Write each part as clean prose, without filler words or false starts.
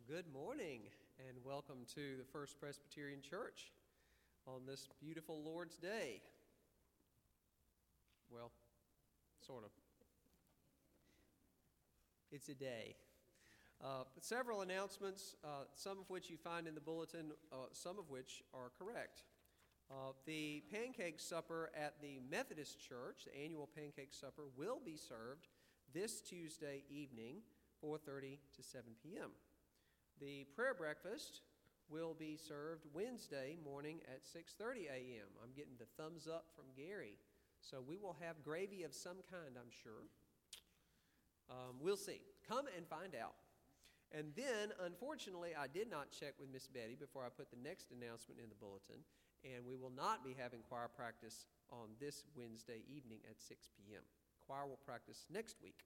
Good morning and welcome to the First Presbyterian Church on this beautiful Lord's Day. Well, sort of. It's a day. Several announcements, some of which you find in the bulletin, some of which are correct. The pancake supper at the Methodist Church, the annual pancake supper, will be served this Tuesday evening, 4:30 to 7 p.m. The prayer breakfast will be served Wednesday morning at 6:30 a.m. I'm getting the thumbs up from Gary. So we will have gravy of some kind, I'm sure. We'll see. Come and find out. And then, unfortunately, I did not check with Miss Betty before I put the next announcement in the bulletin, and we will not be having choir practice on this Wednesday evening at 6 p.m. Choir will practice next week.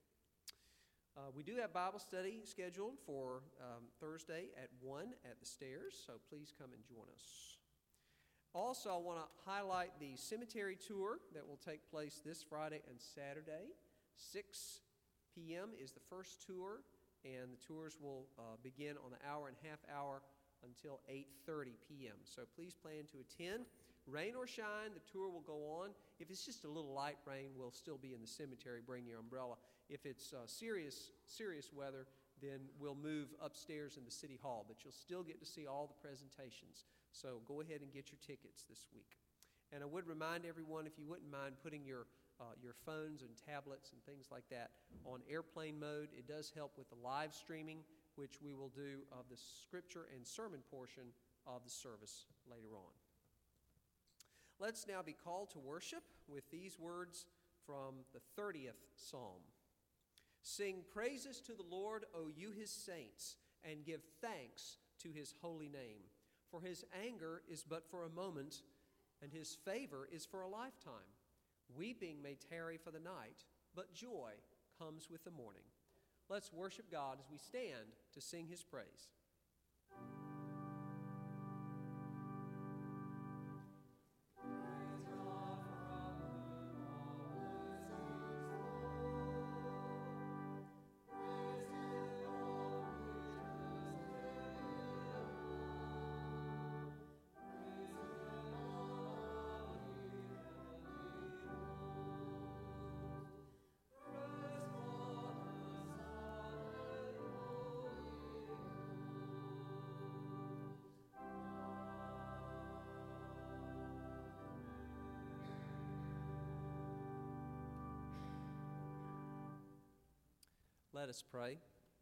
We do have Bible study scheduled for Thursday at 1 at the stairs, so please come and join us. Also, I want to highlight the cemetery tour that will take place this Friday and Saturday. 6 p.m. is the first tour, and the tours will begin on the hour and a half hour until 8:30 p.m. So please plan to attend. Rain or shine, the tour will go on. If it's just a little light rain, we'll still be in the cemetery. Bring your umbrella. If it's serious weather, then we'll move upstairs in the City Hall, but you'll still get to see all the presentations. So go ahead and get your tickets this week. And I would remind everyone, if you wouldn't mind putting your phones and tablets and things like that on airplane mode. It does help with the live streaming, which we will do of the scripture and sermon portion of the service later on. Let's now be called to worship with these words from the 30th Psalm. Sing praises to the Lord, O you his saints, and give thanks to his holy name. For his anger is but for a moment, and his favor is for a lifetime. Weeping may tarry for the night, but joy comes with the morning. Let's worship God as we stand to sing his praise. Let us pray.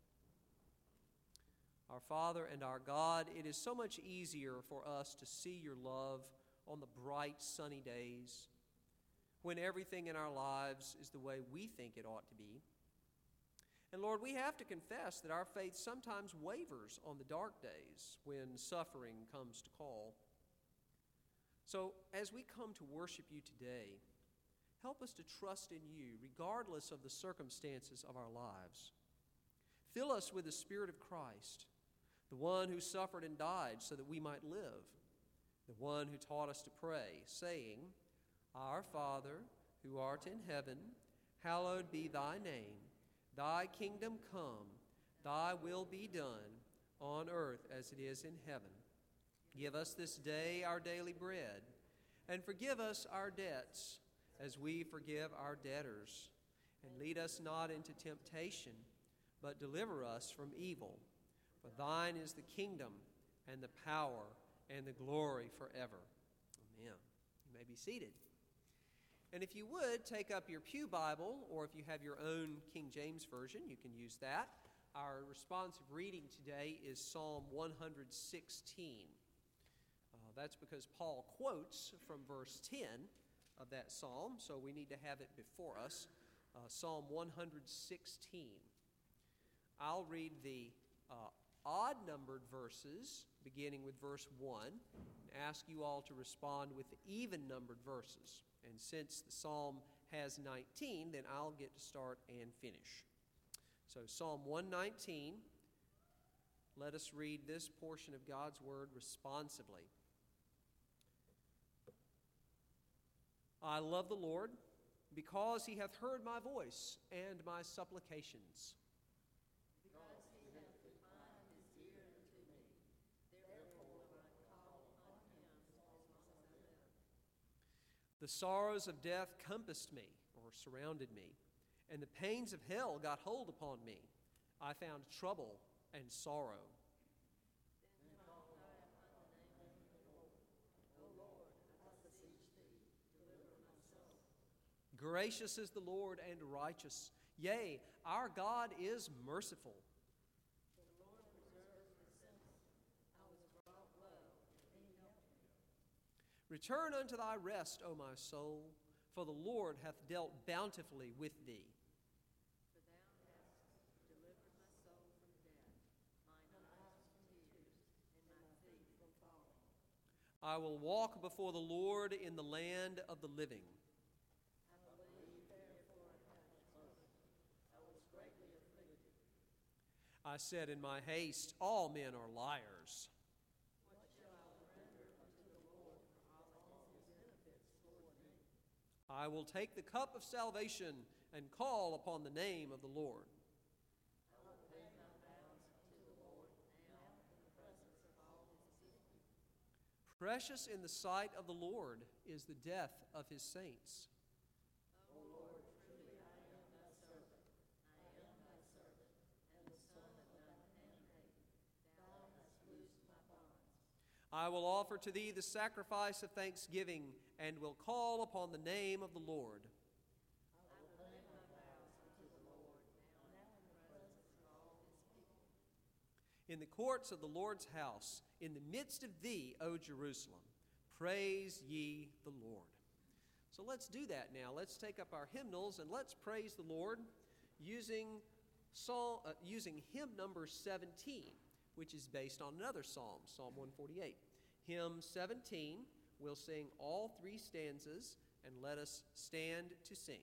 Our Father and our God, it is so much easier for us to see your love on the bright, sunny days when everything in our lives is the way we think it ought to be. And Lord, we have to confess that our faith sometimes wavers on the dark days when suffering comes to call. So as we come to worship you today, help us to trust in you, regardless of the circumstances of our lives. Fill us with the Spirit of Christ, the one who suffered and died so that we might live, the one who taught us to pray, saying, Our Father, who art in heaven, hallowed be thy name. Thy kingdom come, thy will be done, on earth as it is in heaven. Give us this day our daily bread, and forgive us our debts, as we forgive our debtors. And lead us not into temptation, but deliver us from evil. For thine is the kingdom, and the power, and the glory forever. Amen. You may be seated. And if you would, take up your pew Bible, or if you have your own King James Version, you can use that. Our responsive reading today is Psalm 116. That's because Paul quotes from verse 10 of that psalm, so we need to have it before us. Psalm 116. I'll read the odd-numbered verses, beginning with verse 1, and ask you all to respond with the even-numbered verses. And since the psalm has 19, then I'll get to start and finish. So Psalm 119, let us read this portion of God's Word responsively. I love the Lord, because he hath heard my voice and my supplications. Because he hath inclined his ear The sorrows of death compassed me, or surrounded me, and the pains of hell got hold upon me. I found trouble and sorrow. Gracious is the Lord and righteous. Yea, our God is merciful. Return unto thy rest, O my soul, for the Lord hath dealt bountifully with thee. For thou hast delivered my soul from death, mine eyes from tears, and my feet from falling. I will walk before the Lord in the land of the living. I believe, therefore, I hope. I was greatly afflicted. I said in my haste, all men are liars. What shall I render unto the Lord for all his benefits toward me? I will take the cup of salvation and call upon the name of the Lord. I will pay my vows unto the Lord now in the presence of all his people. Precious in the sight of the Lord is the death of his saints. O Lord, truly I am thy servant. I am thy servant, and the son of thine handmaid. Thou hast loosed my bonds. I will offer to thee the sacrifice of thanksgiving and will call upon the name of the Lord. I will pay my vows unto the Lord now in the presence of all his people. In the courts of the Lord's house, in the midst of thee, O Jerusalem, praise ye the Lord. So let's do that now. Let's take up our hymnals and let's praise the Lord using hymn number 17, which is based on another psalm, Psalm 148. Hymn 17, we'll sing all three stanzas, and let us stand to sing.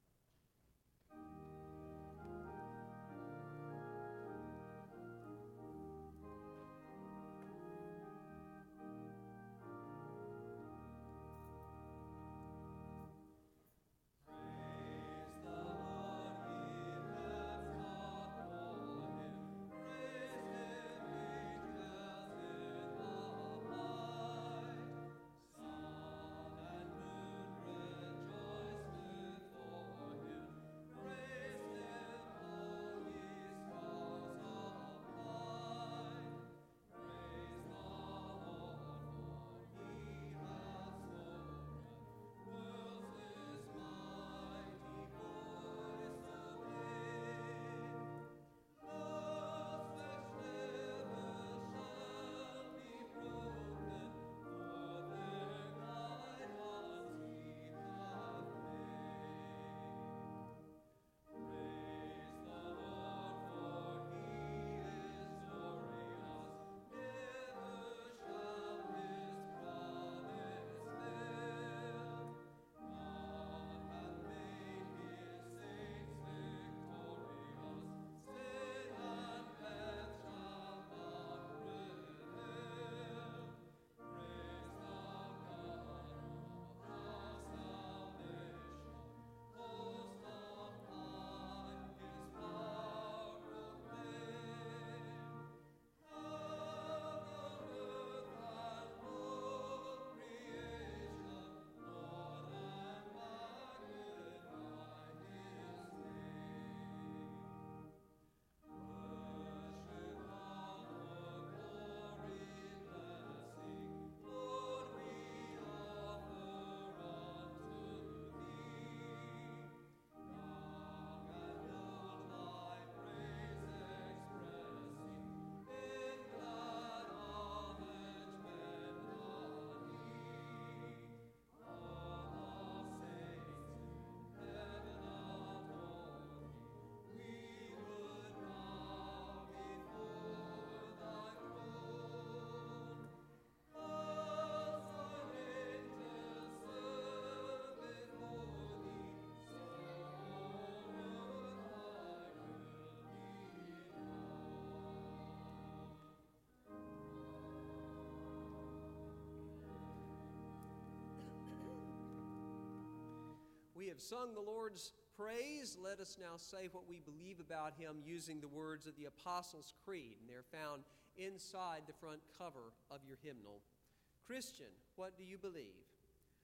We have sung the Lord's praise. Let us now say what we believe about him using the words of the Apostles' Creed, and they're found inside the front cover of your hymnal. Christian, what do you believe?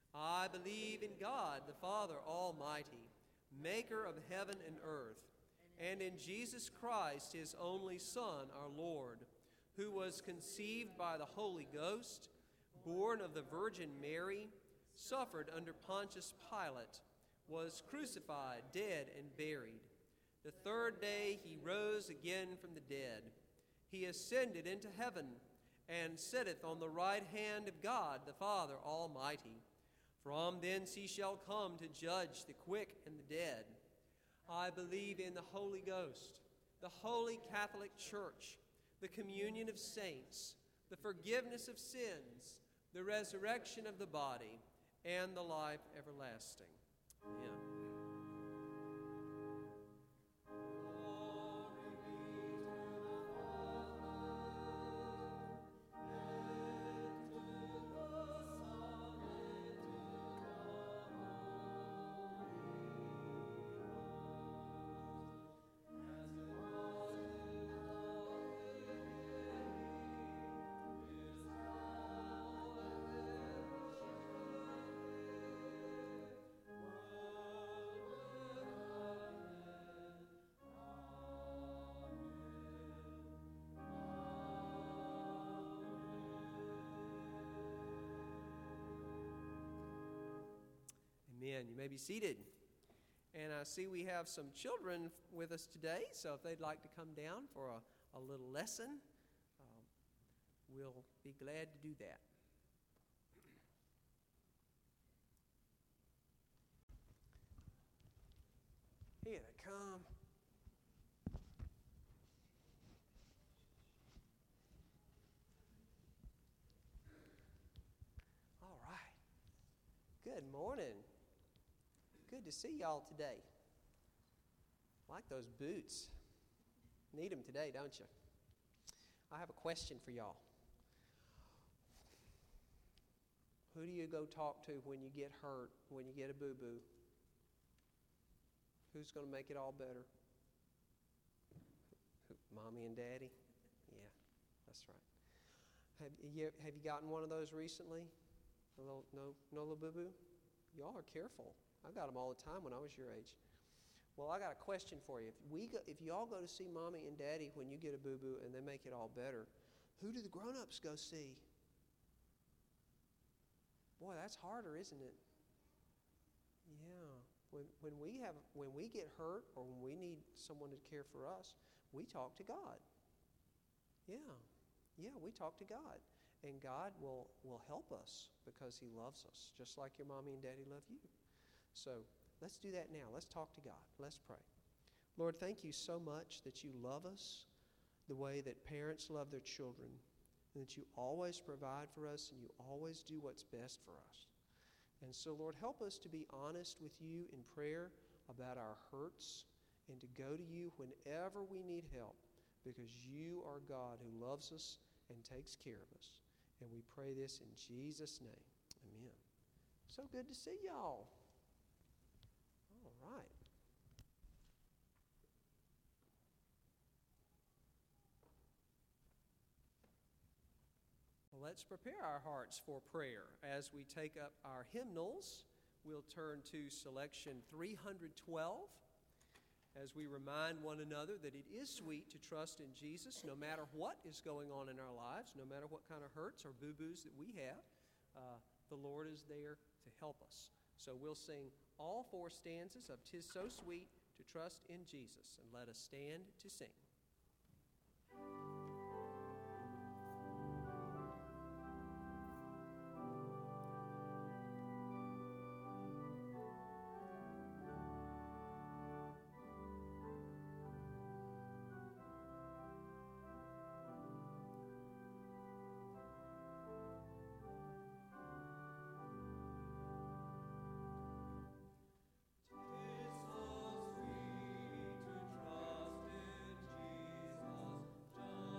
I believe in God, the Father Almighty, maker of heaven and earth, and in Jesus Christ, his only Son, our Lord, who was conceived by the Holy Ghost, born of the Virgin Mary, suffered under Pontius Pilate, was crucified, dead, and buried. The third day he rose again from the dead. He ascended into heaven and sitteth on the right hand of God, the Father Almighty. From thence he shall come to judge the quick and the dead. I believe in the Holy Ghost, the Holy Catholic Church, the communion of saints, the forgiveness of sins, the resurrection of the body, and the life everlasting. Amen. Amen. You may be seated. And I see we have some children with us today, so if they'd like to come down for a little lesson, we'll be glad to do that. Here they come. All right. Good morning. Good to see y'all today. I like those boots. Need them today, don't you? I have a question for y'all. Who do you go talk to when you get hurt, when you get a boo-boo? Who's going to make it all better? Mommy and Daddy? Yeah, that's right. Have you gotten one of those recently? No little boo-boo? Y'all are careful. I got them all the time when I was your age. Well, I got a question for you. If y'all go to see Mommy and Daddy when you get a boo-boo and they make it all better, who do the grown-ups go see? Boy, that's harder, isn't it? Yeah. When we get hurt or when we need someone to care for us, we talk to God. Yeah, we talk to God. And God will help us because he loves us, just like your mommy and daddy love you. So let's do that now. Let's talk to God. Let's pray. Lord, thank you so much that you love us the way that parents love their children, and that you always provide for us and you always do what's best for us. And so, Lord, help us to be honest with you in prayer about our hurts and to go to you whenever we need help, because you are God who loves us and takes care of us. And we pray this in Jesus' name. Amen. So good to see y'all. All right. Well, let's prepare our hearts for prayer. As we take up our hymnals, we'll turn to selection 312 as we remind one another that it is sweet to trust in Jesus no matter what is going on in our lives, no matter what kind of hurts or boo-boos that we have. The Lord is there to help us. So we'll sing all four stanzas of "'Tis So Sweet to Trust in Jesus," and let us stand to sing. Trust in Jesus.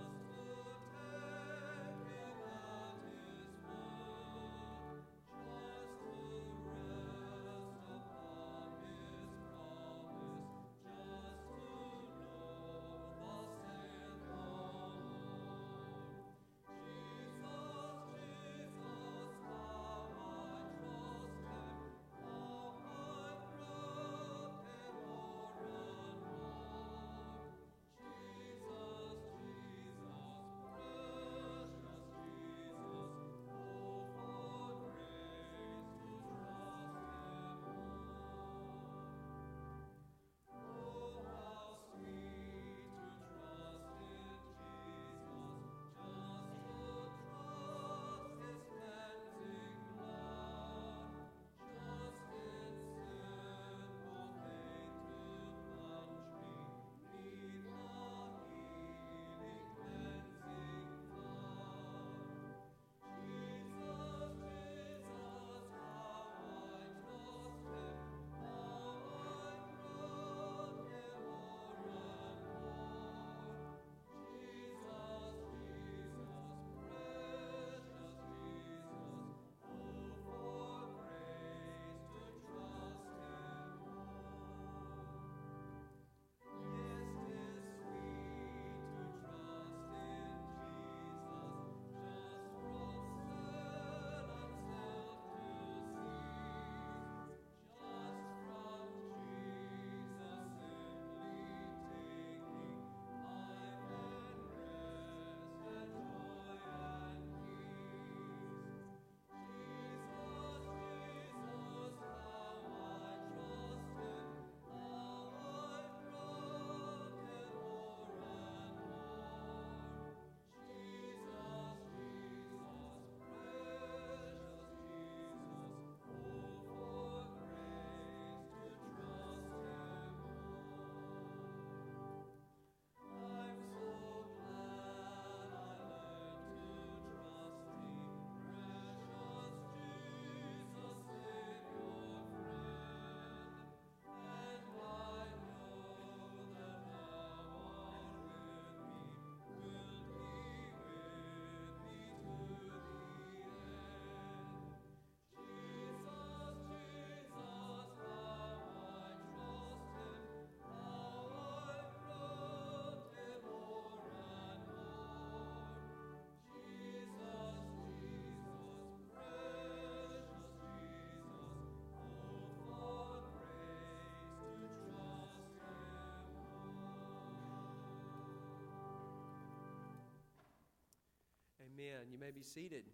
Amen. You may be seated.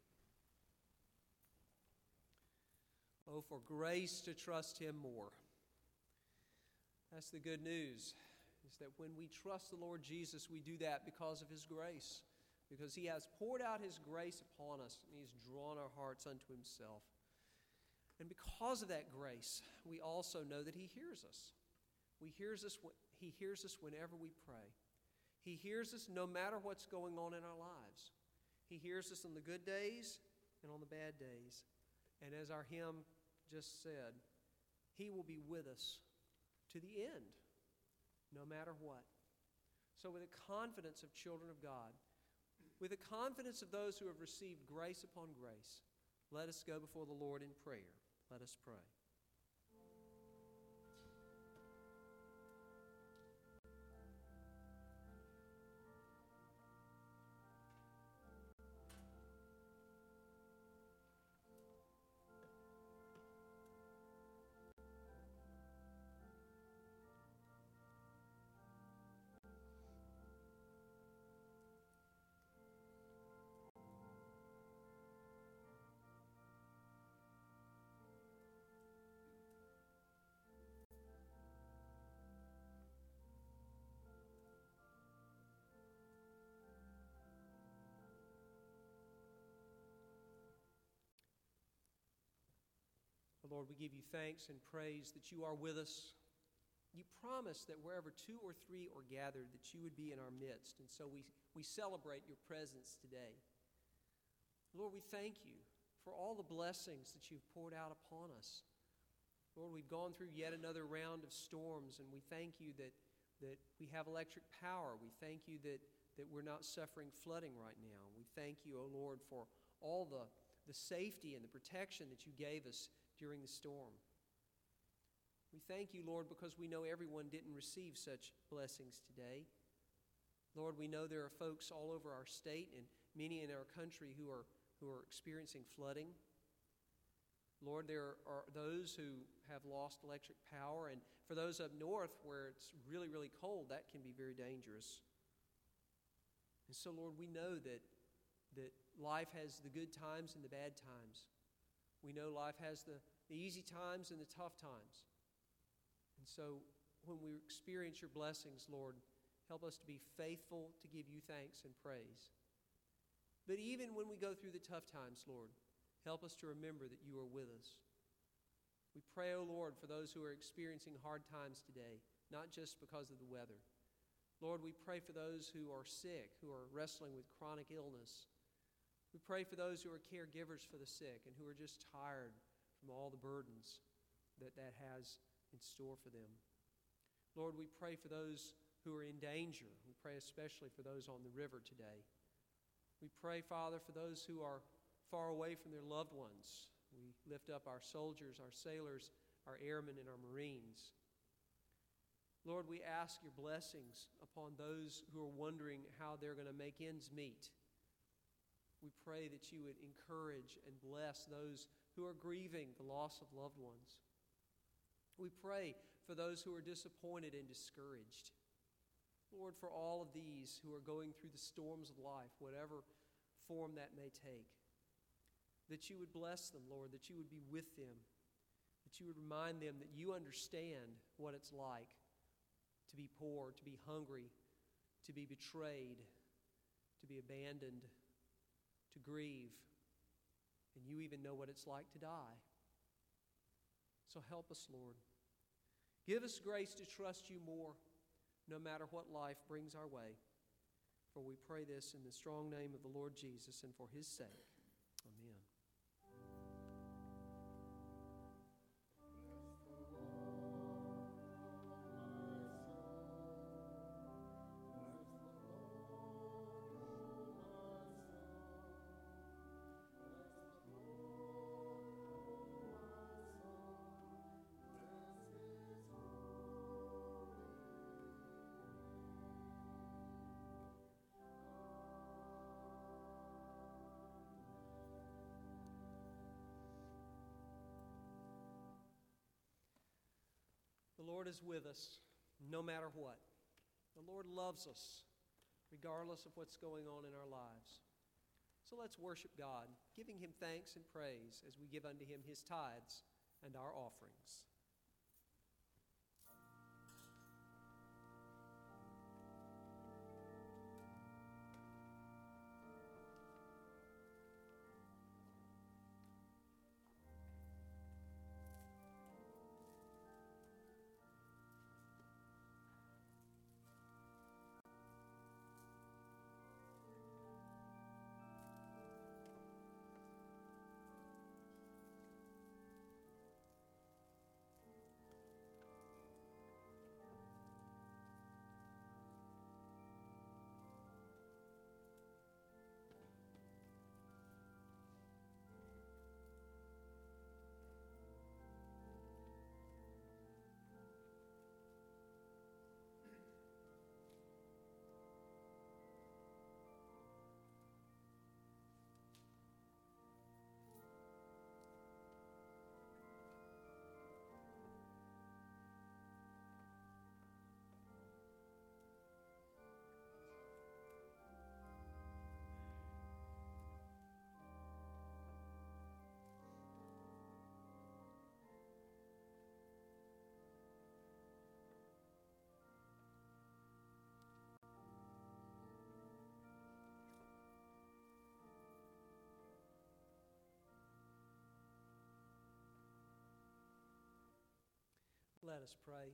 Oh, for grace to trust Him more. That's the good news, is that when we trust the Lord Jesus, we do that because of His grace, because He has poured out His grace upon us, and He's drawn our hearts unto Himself. And because of that grace, we also know that He hears us. He hears us whenever we pray. He hears us no matter what's going on in our lives. He hears us on the good days and on the bad days. And as our hymn just said, He will be with us to the end, no matter what. So with the confidence of children of God, with the confidence of those who have received grace upon grace, let us go before the Lord in prayer. Let us pray. Lord, we give you thanks and praise that you are with us. You promised that wherever 2 or 3 are gathered, that you would be in our midst. And so we celebrate your presence today. Lord, we thank you for all the blessings that you've poured out upon us. Lord, we've gone through yet another round of storms, and we thank you that we have electric power. We thank you that we're not suffering flooding right now. We thank you, O Lord, for all the safety and the protection that you gave us during the storm. We thank you, Lord, because we know everyone didn't receive such blessings today. Lord, we know there are folks all over our state and many in our country who are experiencing flooding. Lord, there are those who have lost electric power, and for those up north where it's really, really cold, that can be very dangerous. And so, Lord, we know that life has the good times and the bad times. We know life has the easy times and the tough times. And so when we experience your blessings, Lord, help us to be faithful to give you thanks and praise. But even when we go through the tough times, Lord, help us to remember that you are with us. We pray, O Lord, for those who are experiencing hard times today, not just because of the weather. Lord, we pray for those who are sick, who are wrestling with chronic illness. We pray for those who are caregivers for the sick and who are just tired from all the burdens that has in store for them. Lord, we pray for those who are in danger. We pray especially for those on the river today. We pray, Father, for those who are far away from their loved ones. We lift up our soldiers, our sailors, our airmen, and our Marines. Lord, we ask your blessings upon those who are wondering how they're going to make ends meet. We pray that you would encourage and bless those who are grieving the loss of loved ones. We pray for those who are disappointed and discouraged. Lord, for all of these who are going through the storms of life, whatever form that may take, that you would bless them, Lord, that you would be with them, that you would remind them that you understand what it's like to be poor, to be hungry, to be betrayed, to be abandoned, to grieve, and you even know what it's like to die. So help us, Lord. Give us grace to trust you more, no matter what life brings our way. For we pray this in the strong name of the Lord Jesus and for his sake. Amen. The Lord is with us no matter what. The Lord loves us regardless of what's going on in our lives. So let's worship God, giving Him thanks and praise as we give unto Him His tithes and our offerings. Let us pray.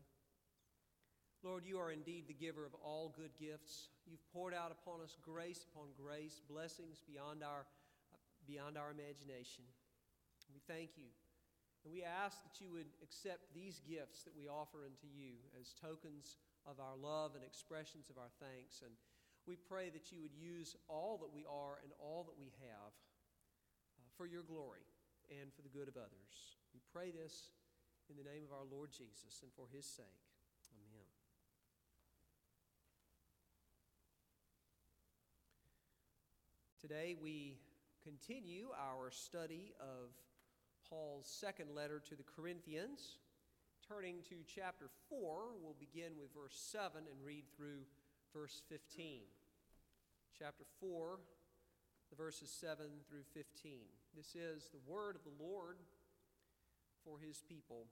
Lord, you are indeed the giver of all good gifts. You've poured out upon us grace upon grace, blessings beyond our imagination. We thank you. And we ask that you would accept these gifts that we offer unto you as tokens of our love and expressions of our thanks. And we pray that you would use all that we are and all that we have for your glory and for the good of others. We pray this in the name of our Lord Jesus and for his sake. Amen. Today we continue our study of Paul's second letter to the Corinthians. Turning to chapter 4, we'll begin with verse 7 and read through verse 15. Chapter 4, the verses 7 through 15. This is the word of the Lord for his people.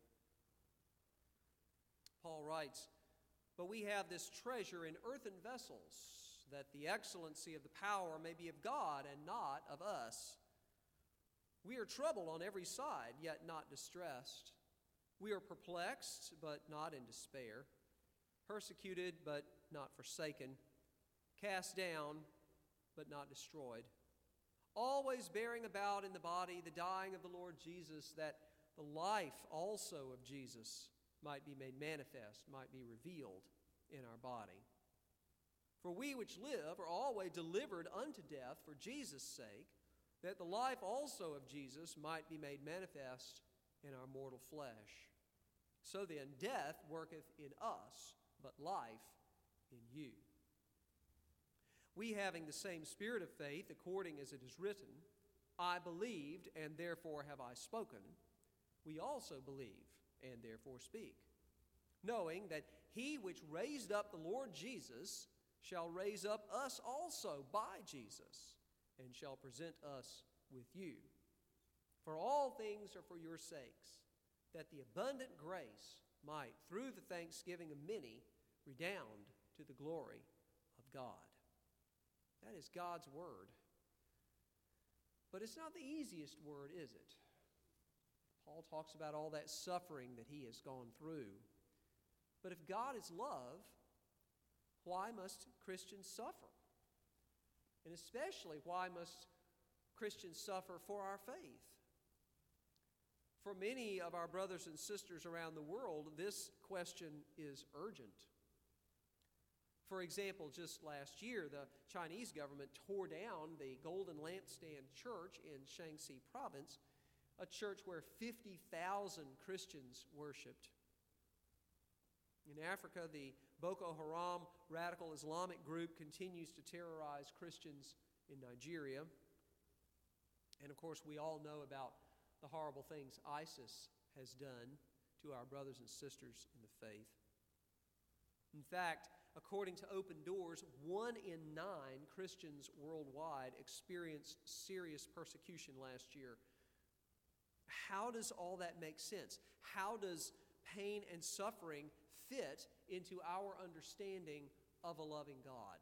Paul writes, "But we have this treasure in earthen vessels, that the excellency of the power may be of God and not of us. We are troubled on every side, yet not distressed. We are perplexed, but not in despair. Persecuted, but not forsaken. Cast down, but not destroyed. Always bearing about in the body the dying of the Lord Jesus, that the life also of Jesus might be made manifest, might be revealed in our body. For we which live are always delivered unto death for Jesus' sake, that the life also of Jesus might be made manifest in our mortal flesh. So then death worketh in us, but life in you. We having the same spirit of faith, according as it is written, I believed, and therefore have I spoken. We also believe, and therefore speak, knowing that he which raised up the Lord Jesus shall raise up us also by Jesus, and shall present us with you. For all things are for your sakes, that the abundant grace might, through the thanksgiving of many, redound to the glory of God." That is God's word. But it's not the easiest word, is it? Paul talks about all that suffering that he has gone through. But if God is love, why must Christians suffer? And especially, why must Christians suffer for our faith? For many of our brothers and sisters around the world, this question is urgent. For example, just last year, the Chinese government tore down the Golden Lampstand Church in Shaanxi Province, a church where 50,000 Christians worshiped. In Africa, the Boko Haram radical Islamic group continues to terrorize Christians in Nigeria. And of course, we all know about the horrible things ISIS has done to our brothers and sisters in the faith. In fact, according to Open Doors, 1 in 9 Christians worldwide experienced serious persecution last year. How does all that make sense? How does pain and suffering fit into our understanding of a loving God?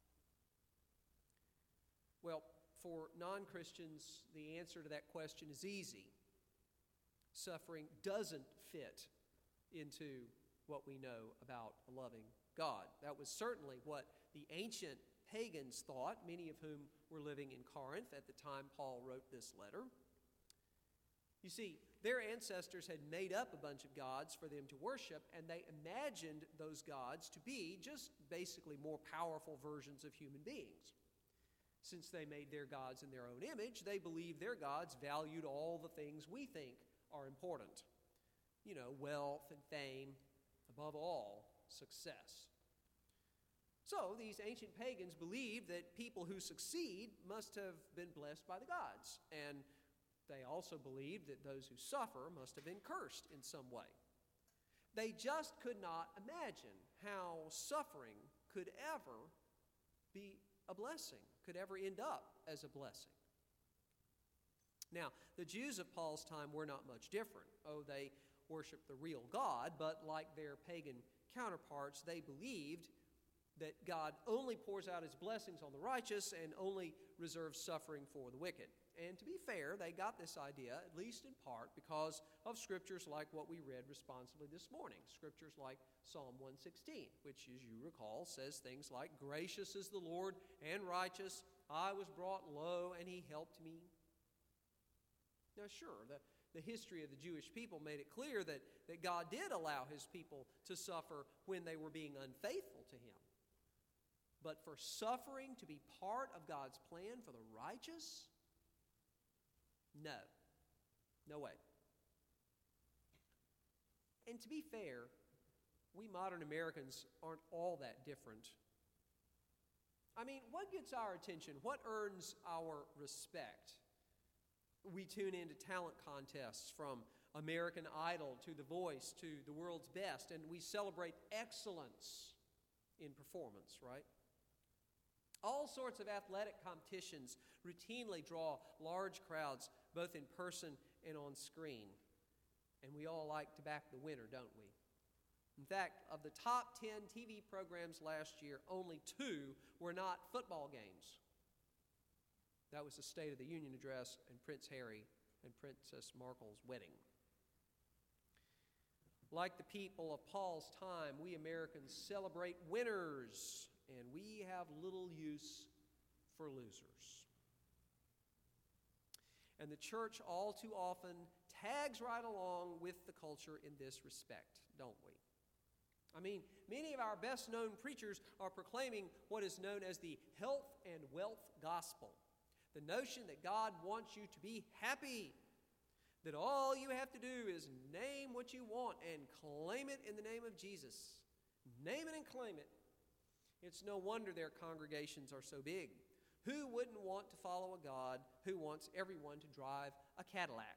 Well, for non-Christians, the answer to that question is easy. Suffering doesn't fit into what we know about a loving God. That was certainly what the ancient pagans thought, many of whom were living in Corinth at the time Paul wrote this letter. You see, their ancestors had made up a bunch of gods for them to worship, and they imagined those gods to be just basically more powerful versions of human beings. Since they made their gods in their own image, they believed their gods valued all the things we think are important. You know, wealth and fame, above all, success. So these ancient pagans believed that people who succeed must have been blessed by the gods, and they also believed that those who suffer must have been cursed in some way. They just could not imagine how suffering could ever be a blessing, could ever end up as a blessing. Now, the Jews of Paul's time were not much different. Oh, they worshiped the real God, but like their pagan counterparts, they believed that God only pours out his blessings on the righteous and only reserves suffering for the wicked. And to be fair, they got this idea, at least in part, because of scriptures like what we read responsibly this morning. Scriptures like Psalm 116, which, as you recall, says things like, "Gracious is the Lord and righteous. I was brought low, and he helped me." Now, sure, the history of the Jewish people made it clear that God did allow his people to suffer when they were being unfaithful to him. But for suffering to be part of God's plan for the righteous? No way. And to be fair, we modern Americans aren't all that different. I mean, what gets our attention? What earns our respect? We tune into talent contests from American Idol to The Voice to The World's Best, and we celebrate excellence in performance, right? All sorts of athletic competitions routinely draw large crowds, both in person and on screen. And we all like to back the winner, don't we? In fact, of the top 10 TV programs last year, only 2 were not football games. That was the State of the Union address and Prince Harry and Princess Markle's wedding. Like the people of Paul's time, we Americans celebrate winners, and we have little use for losers. And the church all too often tags right along with the culture in this respect, don't we? I mean, many of our best-known preachers are proclaiming what is known as the health and wealth gospel. The notion that God wants you to be happy, that all you have to do is name what you want and claim it in the name of Jesus. Name it and claim it. It's no wonder their congregations are so big. Who wouldn't want to follow a God who wants everyone to drive a Cadillac?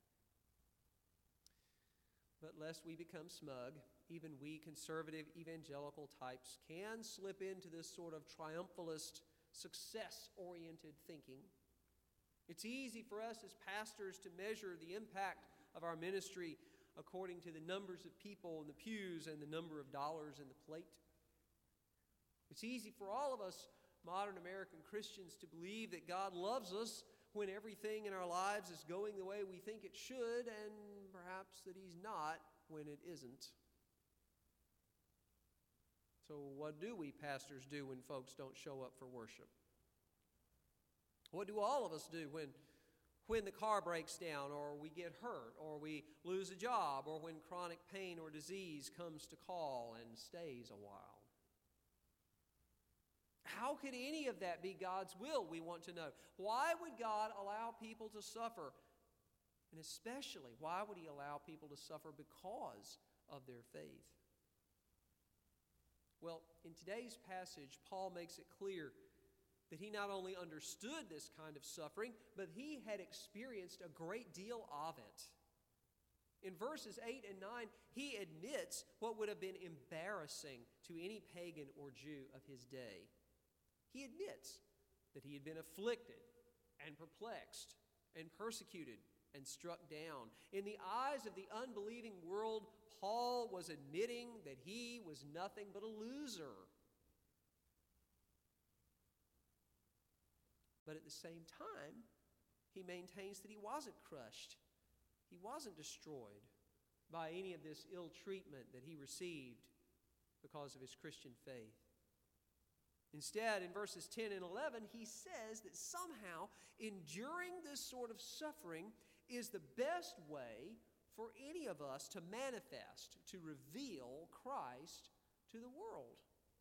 But lest we become smug, even we conservative evangelical types can slip into this sort of triumphalist, success-oriented thinking. It's easy for us as pastors to measure the impact of our ministry according to the numbers of people in the pews and the number of dollars in the plate. It's easy for all of us modern American Christians to believe that God loves us when everything in our lives is going the way we think it should, and perhaps that he's not when it isn't. So what do we pastors do when folks don't show up for worship? What do all of us do when the car breaks down, or we get hurt, or we lose a job, or when chronic pain or disease comes to call and stays a while? How could any of that be God's will, we want to know? Why would God allow people to suffer? And especially, why would he allow people to suffer because of their faith? Well, in today's passage, Paul makes it clear that he not only understood this kind of suffering, but he had experienced a great deal of it. In verses 8 and 9, he admits what would have been embarrassing to any pagan or Jew of his day. He admits that he had been afflicted and perplexed and persecuted and struck down. In the eyes of the unbelieving world, Paul was admitting that he was nothing but a loser. But at the same time, he maintains that he wasn't crushed. He wasn't destroyed by any of this ill treatment that he received because of his Christian faith. Instead, in verses 10 and 11, he says that somehow enduring this sort of suffering is the best way for any of us to manifest, to reveal Christ to the world.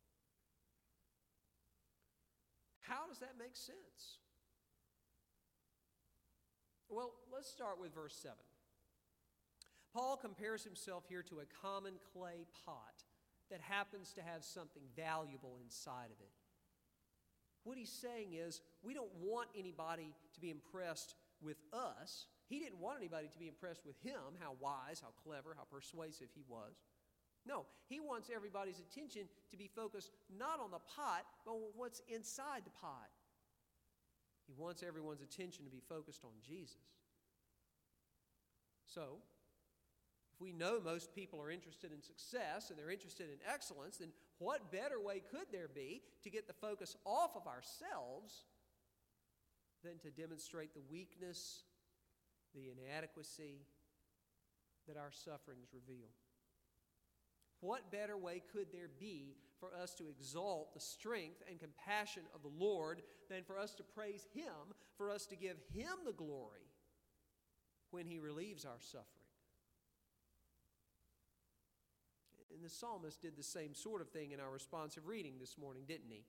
How does that make sense? Well, let's start with verse 7. Paul compares himself here to a common clay pot that happens to have something valuable inside of it. What he's saying is, we don't want anybody to be impressed with us. He didn't want anybody to be impressed with him, how wise, how clever, how persuasive he was. No, he wants everybody's attention to be focused not on the pot, but on what's inside the pot. He wants everyone's attention to be focused on Jesus. So, if we know most people are interested in success and they're interested in excellence, then what better way could there be to get the focus off of ourselves than to demonstrate the weakness, the inadequacy that our sufferings reveal? What better way could there be for us to exalt the strength and compassion of the Lord than for us to praise Him, for us to give Him the glory when He relieves our suffering? And the psalmist did the same sort of thing in our responsive reading this morning, didn't he?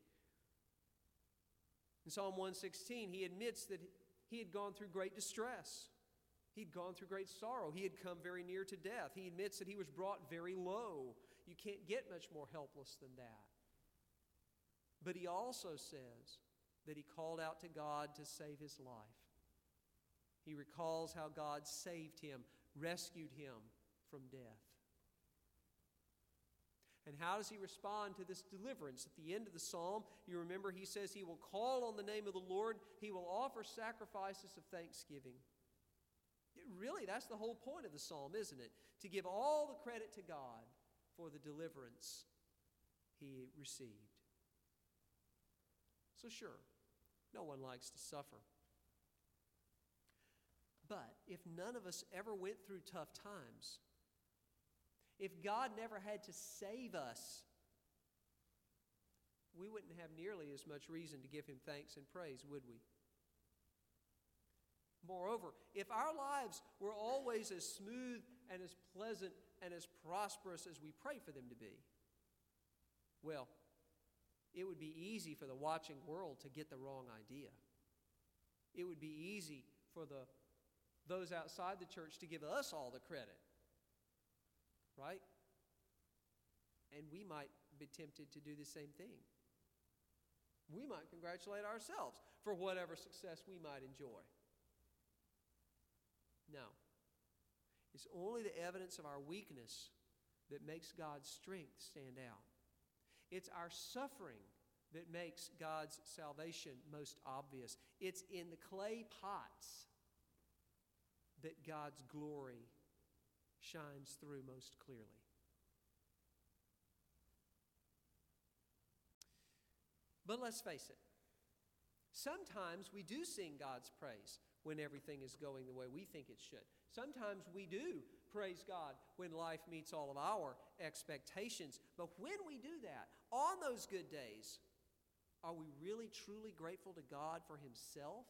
In Psalm 116, he admits that he had gone through great distress. He'd gone through great sorrow. He had come very near to death. He admits that he was brought very low. You can't get much more helpless than that. But he also says that he called out to God to save his life. He recalls how God saved him, rescued him from death. And how does he respond to this deliverance? At the end of the psalm, you remember he says he will call on the name of the Lord. He will offer sacrifices of thanksgiving. Really, that's the whole point of the psalm, isn't it? To give all the credit to God for the deliverance he received. So sure, no one likes to suffer. But if none of us ever went through tough times, if God never had to save us, we wouldn't have nearly as much reason to give Him thanks and praise, would we? Moreover, if our lives were always as smooth and as pleasant and as prosperous as we pray for them to be, well, it would be easy for the watching world to get the wrong idea. It would be easy for those outside the church to give us all the credit. Right? And we might be tempted to do the same thing. We might congratulate ourselves for whatever success we might enjoy. No. It's only the evidence of our weakness that makes God's strength stand out. It's our suffering that makes God's salvation most obvious. It's in the clay pots that God's glory shines through most clearly. But let's face it, sometimes we do sing God's praise when everything is going the way we think it should. Sometimes we do praise God when life meets all of our expectations. But when we do that, on those good days, are we really truly grateful to God for Himself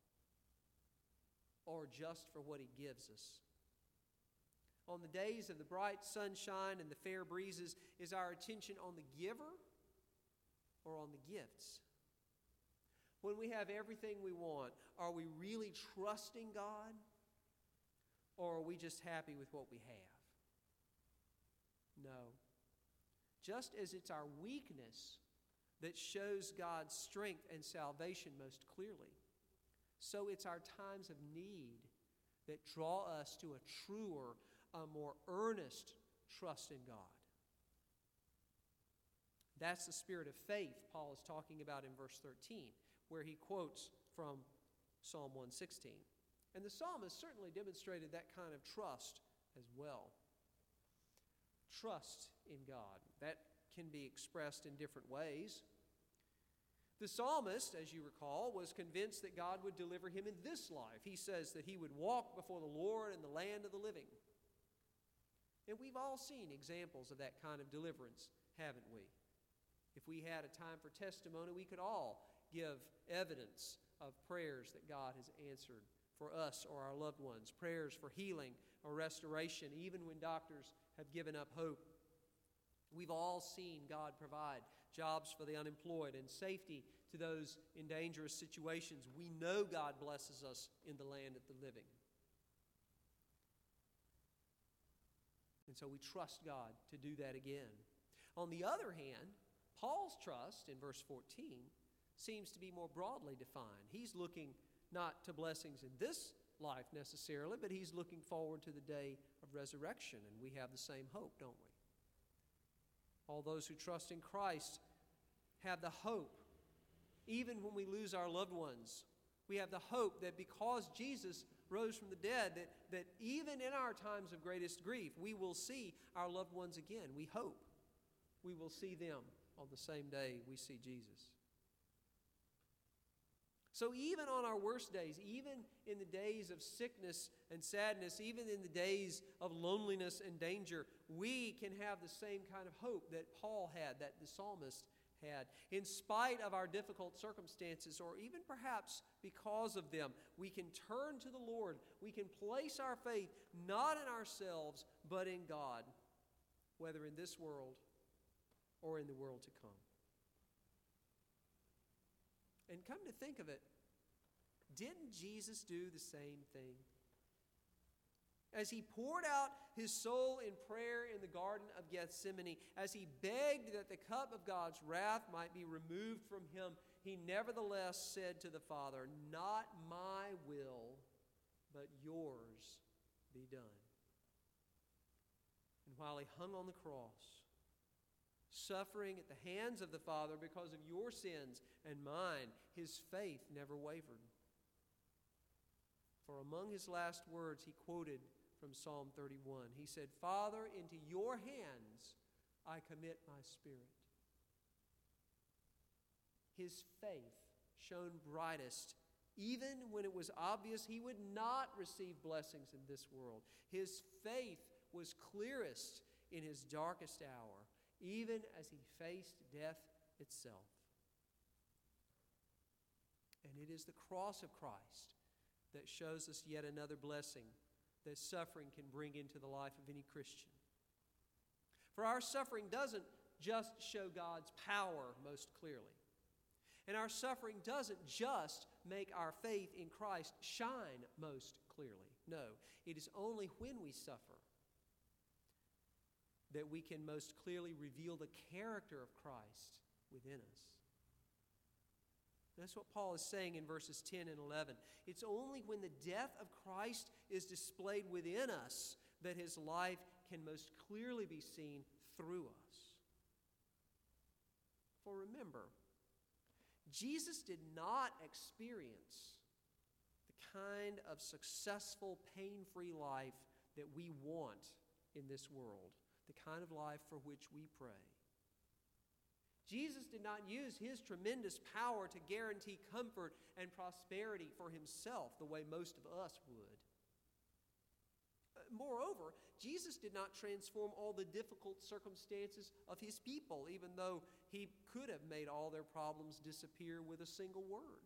or just for what He gives us? On the days of the bright sunshine and the fair breezes, is our attention on the giver or on the gifts? When we have everything we want, are we really trusting God? Or are we just happy with what we have? No. Just as it's our weakness that shows God's strength and salvation most clearly, so it's our times of need that draw us to a truer, a more earnest trust in God. That's the spirit of faith Paul is talking about in verse 13, where he quotes from Psalm 116. And the psalmist certainly demonstrated that kind of trust as well. Trust in God. That can be expressed in different ways. The psalmist, as you recall, was convinced that God would deliver him in this life. He says that he would walk before the Lord in the land of the living. And we've all seen examples of that kind of deliverance, haven't we? If we had a time for testimony, we could all give evidence of prayers that God has answered for us or our loved ones, prayers for healing or restoration, even when doctors have given up hope. We've all seen God provide jobs for the unemployed and safety to those in dangerous situations. We know God blesses us in the land of the living. And so we trust God to do that again. On the other hand, Paul's trust in verse 14 seems to be more broadly defined. He's looking not to blessings in this life necessarily, but he's looking forward to the day of resurrection, and we have the same hope, don't we? All those who trust in Christ have the hope, even when we lose our loved ones, we have the hope that because Jesus rose from the dead, that even in our times of greatest grief, we will see our loved ones again. We hope we will see them on the same day we see Jesus. So even on our worst days, even in the days of sickness and sadness, even in the days of loneliness and danger, we can have the same kind of hope that Paul had, that the psalmist had. In spite of our difficult circumstances, or even perhaps because of them, we can turn to the Lord. We can place our faith not in ourselves, but in God, whether in this world or in the world to come. And come to think of it, didn't Jesus do the same thing? As he poured out his soul in prayer in the Garden of Gethsemane, as he begged that the cup of God's wrath might be removed from him, he nevertheless said to the Father, "Not my will, but yours be done." And while he hung on the cross, suffering at the hands of the Father because of your sins and mine, his faith never wavered. For among his last words, he quoted from Psalm 31. He said, "Father, into your hands I commit my spirit." His faith shone brightest even when it was obvious he would not receive blessings in this world. His faith was clearest in his darkest hour, even as he faced death itself. And it is the cross of Christ that shows us yet another blessing that suffering can bring into the life of any Christian. For our suffering doesn't just show God's power most clearly. And our suffering doesn't just make our faith in Christ shine most clearly. No, it is only when we suffer that we can most clearly reveal the character of Christ within us. That's what Paul is saying in verses 10 and 11. It's only when the death of Christ is displayed within us that his life can most clearly be seen through us. For remember, Jesus did not experience the kind of successful, pain-free life that we want in this world, the kind of life for which we pray. Jesus did not use his tremendous power to guarantee comfort and prosperity for himself the way most of us would. Moreover, Jesus did not transform all the difficult circumstances of his people, even though he could have made all their problems disappear with a single word.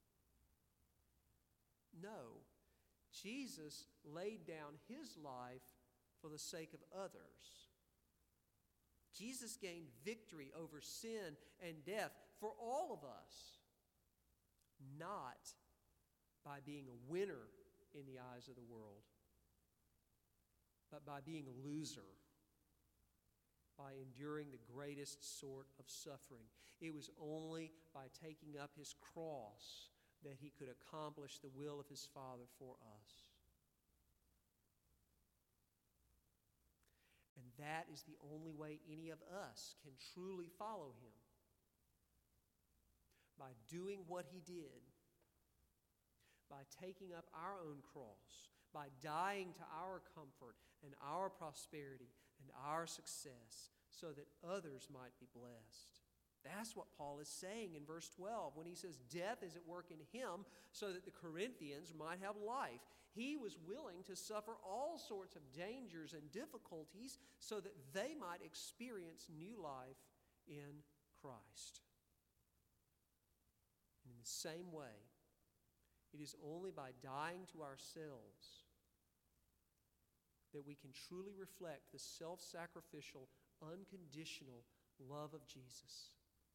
No, Jesus laid down his life for the sake of others. Jesus gained victory over sin and death for all of us, not by being a winner in the eyes of the world, but by being a loser, by enduring the greatest sort of suffering. It was only by taking up his cross that he could accomplish the will of his Father for us. that is the only way any of us can truly follow Him. By doing what He did, by taking up our own cross, by dying to our comfort and our prosperity and our success so that others might be blessed. That's what Paul is saying in verse 12 when he says death is at work in him so that the Corinthians might have life. He was willing to suffer all sorts of dangers and difficulties so that they might experience new life in Christ. And in the same way, it is only by dying to ourselves that we can truly reflect the self-sacrificial, unconditional love of Jesus.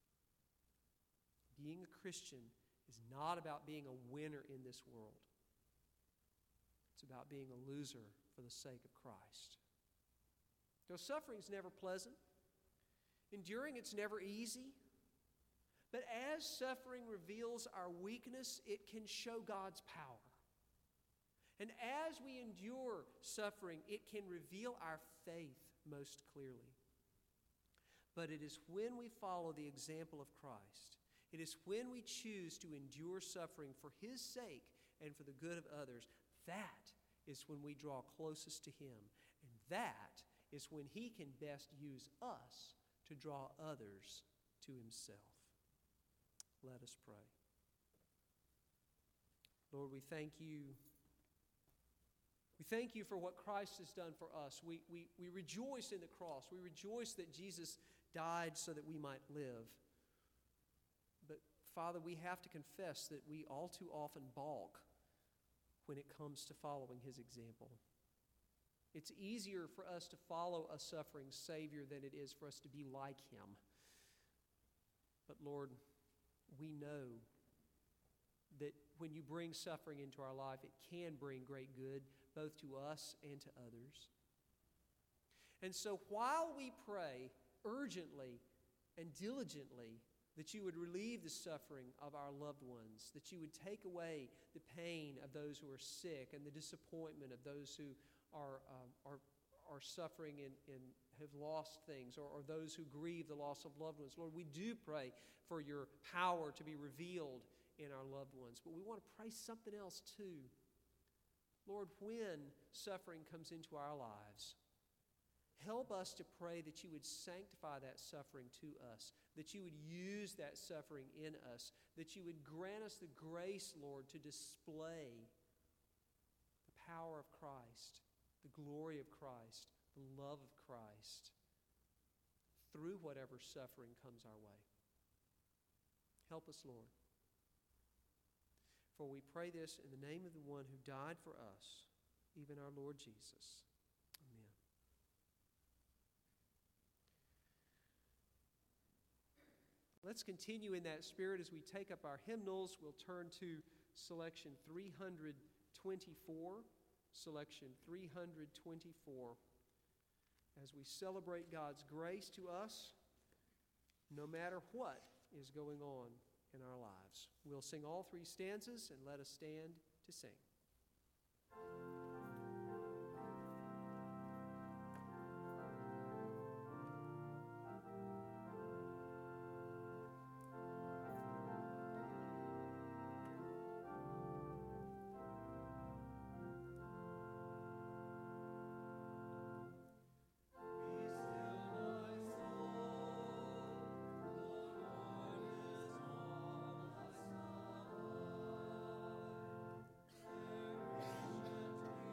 Being a Christian is not about being a winner in this world. It's about being a loser for the sake of Christ. Though suffering is never pleasant, enduring it's never easy, but as suffering reveals our weakness, it can show God's power. And as we endure suffering, it can reveal our faith most clearly. But it is when we follow the example of Christ, it is when we choose to endure suffering for His sake and for the good of others, that is when we draw closest to Him. And that is when He can best use us to draw others to Himself. Let us pray. Lord, we thank You. We thank You for what Christ has done for us. We rejoice in the cross. We rejoice that Jesus died so that we might live. But Father, we have to confess that we all too often balk when it comes to following His example. It's easier for us to follow a suffering Savior than it is for us to be like Him. But Lord, we know that when You bring suffering into our life, it can bring great good, both to us and to others. And so while we pray urgently and diligently that You would relieve the suffering of our loved ones, that You would take away the pain of those who are sick and the disappointment of those who are suffering and have lost things, or those who grieve the loss of loved ones. Lord, we do pray for Your power to be revealed in our loved ones. But we want to pray something else too. Lord, when suffering comes into our lives, help us to pray that You would sanctify that suffering to us, that You would use that suffering in us, that You would grant us the grace, Lord, to display the power of Christ, the glory of Christ, the love of Christ through whatever suffering comes our way. Help us, Lord. For we pray this in the name of the one who died for us, even our Lord Jesus. Amen. Let's continue in that spirit as we take up our hymnals. We'll turn to selection 324. Selection 324. As we celebrate God's grace to us, no matter what is going on in our lives. We'll sing all three stanzas, and let us stand to sing. Be still, my soul, the Lord is on my side.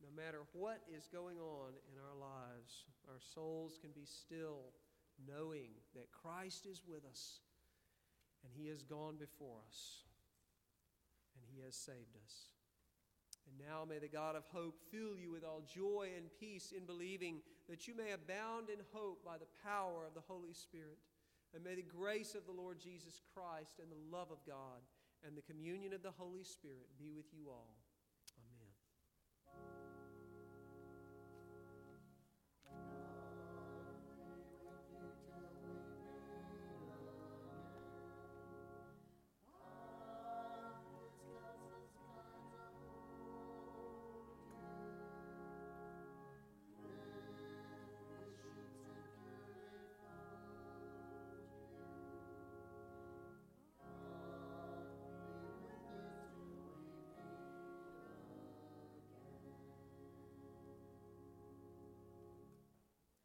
no matter what is going on in our lives, our souls can be still, knowing that Christ is with us, and He has gone before us, and He has saved us. And now may the God of hope fill you with all joy and peace in believing, that you may abound in hope by the power of the Holy Spirit. And may the grace of the Lord Jesus Christ and the love of God and the communion of the Holy Spirit be with you all.